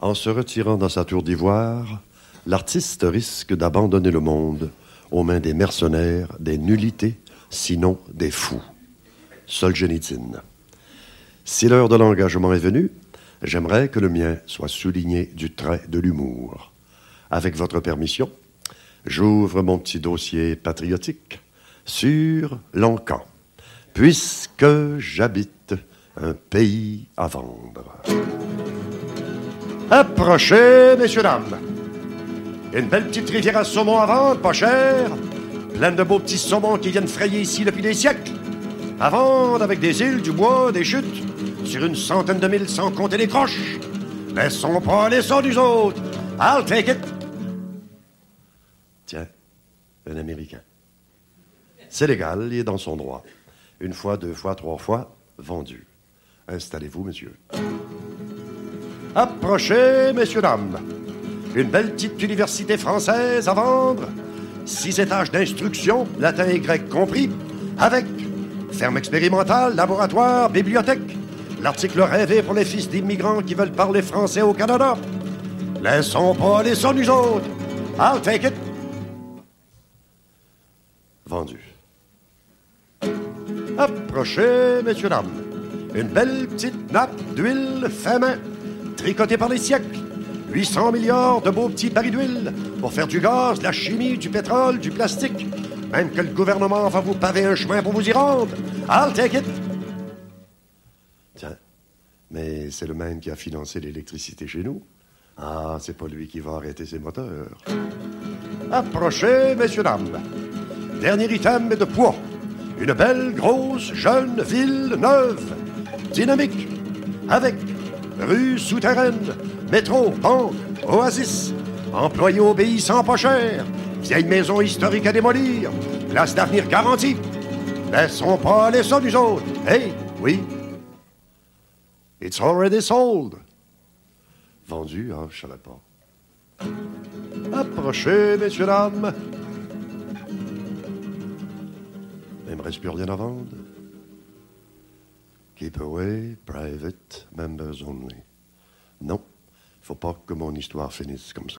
En se retirant dans sa tour d'ivoire, l'artiste risque d'abandonner le monde aux mains des mercenaires, des nullités, sinon des fous. Solzhenitsyn. Si l'heure de l'engagement est venue, j'aimerais que le mien soit souligné du trait de l'humour. Avec votre permission, j'ouvre mon petit dossier patriotique sur l'Encan, puisque j'habite un pays à vendre. Approchez, messieurs, dames. Une belle petite rivière à saumon à vendre, pas cher. Pleine de beaux petits saumons qui viennent frayer ici depuis des siècles. À vendre avec des îles, du bois, des chutes, sur une centaine de milles sans compter les croches. Laissons pas les sons des autres. I'll take it. Tiens, un Américain. C'est légal, il est dans son droit. Une fois, deux fois, trois fois, vendu. Installez-vous, monsieur. Approchez, messieurs, dames. Une belle petite université française à vendre. 6 étages d'instruction, latin et grec compris, avec ferme expérimentale, laboratoire, bibliothèque. L'article rêvé pour les fils d'immigrants qui veulent parler français au Canada. Laissons pas les sons nous autres. I'll take it. Vendu. Approchez, messieurs, dames. Une belle petite nappe d'huile fait main, tricotée par les siècles. 800 milliards de beaux petits barils d'huile pour faire du gaz, de la chimie, du pétrole, du plastique. Même que le gouvernement va vous paver un chemin pour vous y rendre. I'll take it. Tiens, mais c'est le même qui a financé l'électricité chez nous. Ah, c'est pas lui qui va arrêter ses moteurs. Approchez, messieurs, dames. Dernier item de poids. Une belle, grosse, jeune ville neuve. Dynamique. Avec rue souterraine, métro, banque, oasis, employés obéissants pas cher, vieille maison historique à démolir, place d'avenir garantie. Laissons pas aller ça nous autres. Hey, oui. It's already sold. Vendu, hein, je savais pas. Approchez, messieurs, dames. Il me reste plus rien à vendre. Keep away, private, members only. Non, faut pas que mon histoire finisse comme ça.